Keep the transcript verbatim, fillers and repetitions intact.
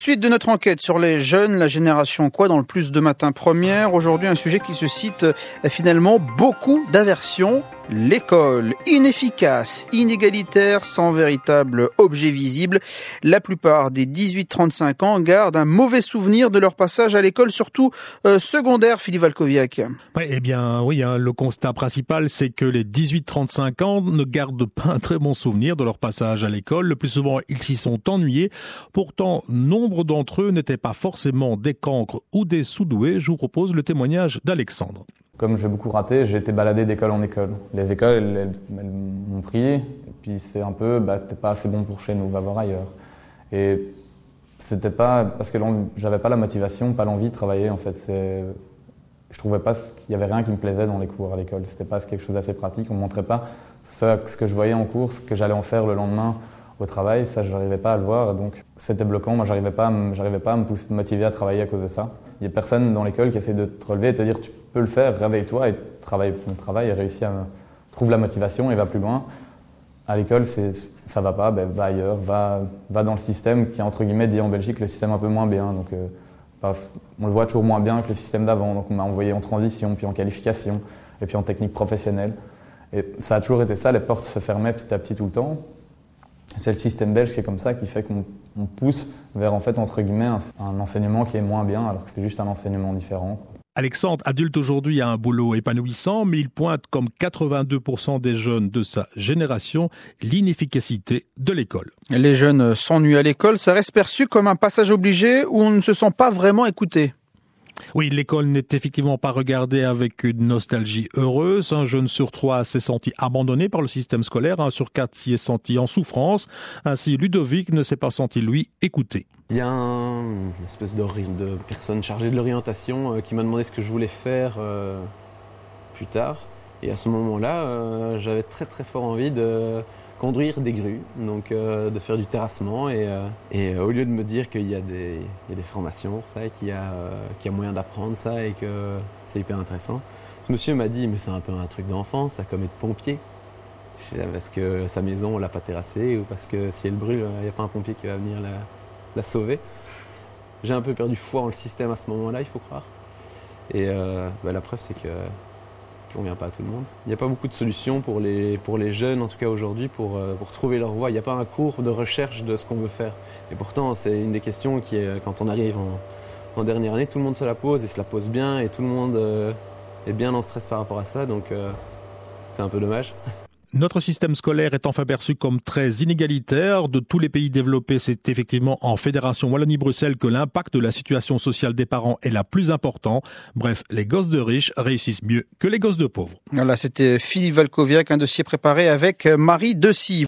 Suite de notre enquête sur les jeunes, la génération quoi dans le plus de matin première. Aujourd'hui, un sujet qui suscite euh, finalement beaucoup d'aversion. L'école, inefficace, inégalitaire, sans véritable objet visible. La plupart des dix-huit trente-cinq ans gardent un mauvais souvenir de leur passage à l'école, surtout euh, secondaire, Philippe Valkoviak. Ouais, eh bien, oui, hein, le constat principal, c'est que les dix-huit trente-cinq ans ne gardent pas un très bon souvenir de leur passage à l'école. Le plus souvent, ils s'y sont ennuyés. Pourtant, nombre d'entre eux n'étaient pas forcément des cancres ou des sous-doués. Je vous propose le témoignage d'Alexandre. Comme j'ai beaucoup raté, j'ai été baladé d'école en école. Les écoles, elles, elles, elles m'ont pris, et puis c'est un peu, bah, t'es pas assez bon pour chez nous, va voir ailleurs. Et c'était pas, parce que j'avais pas la motivation, pas l'envie de travailler, en fait. C'est, je trouvais pas qu'il y avait rien qui me plaisait dans les cours à l'école. C'était pas quelque chose d'assez pratique, on me montrait pas ce, ce que je voyais en cours, ce que j'allais en faire le lendemain au travail, ça, je n'arrivais pas à le voir, et donc c'était bloquant. Moi, j'arrivais pas, à me, j'arrivais pas à me motiver à travailler à cause de ça. Il y a personne dans l'école qui essaie de te relever et te dire tu peux le faire, réveille-toi et travaille ton travail et réussis à trouve la motivation et va plus loin. À l'école, c'est, ça va pas, ben, va ailleurs, va, va dans le système qui est entre guillemets dit en Belgique le système un peu moins bien. Donc, euh, bah, on le voit toujours moins bien que le système d'avant. Donc, on m'a envoyé en transition, puis en qualification, et puis en technique professionnelle. Et ça a toujours été ça, les portes se fermaient petit à petit tout le temps. C'est le système belge qui est comme ça, qui fait qu'on on pousse vers, en fait, entre guillemets, un, un enseignement qui est moins bien, alors que c'est juste un enseignement différent. Alexandre, adulte aujourd'hui, a un boulot épanouissant, mais il pointe, comme quatre-vingt-deux pour cent des jeunes de sa génération, l'inefficacité de l'école. Les jeunes s'ennuient à l'école, ça reste perçu comme un passage obligé où on ne se sent pas vraiment écouté. Oui, l'école n'est effectivement pas regardée avec une nostalgie heureuse. Un jeune sur trois s'est senti abandonné par le système scolaire. Un sur quatre s'y est senti en souffrance. Ainsi, Ludovic ne s'est pas senti, lui, écouté. Il y a un, une espèce de, de personne chargée de l'orientation euh, qui m'a demandé ce que je voulais faire euh, plus tard. Et à ce moment-là, euh, j'avais très très fort envie de conduire des grues, donc euh, de faire du terrassement. Et, euh, et euh, au lieu de me dire qu'il y a des, il y a des formations pour ça, et qu'il y a, euh, qu'il y a moyen d'apprendre ça et que c'est hyper intéressant, ce monsieur m'a dit « mais c'est un peu un truc d'enfant, ça, comme être pompier ». Parce que sa maison, on l'a pas terrassée, ou parce que si elle brûle, il n'y a pas un pompier qui va venir la, la sauver. J'ai un peu perdu foi en le système à ce moment-là, il faut croire. Et euh, bah, la preuve, c'est que qui ne convient pas à tout le monde. Il n'y a pas beaucoup de solutions pour les, pour les jeunes, en tout cas aujourd'hui, pour, pour trouver leur voie. Il n'y a pas un cours de recherche de ce qu'on veut faire. Et pourtant, c'est une des questions qui, est, quand on arrive en, en dernière année, tout le monde se la pose et se la pose bien, et tout le monde euh, est bien en stress par rapport à ça, donc euh, c'est un peu dommage. Notre système scolaire est enfin perçu comme très inégalitaire. De tous les pays développés, c'est effectivement en Fédération Wallonie-Bruxelles que l'impact de la situation sociale des parents est la plus important. Bref, les gosses de riches réussissent mieux que les gosses de pauvres. Voilà, c'était Philippe Valkoviak, un dossier préparé avec Marie Dessy.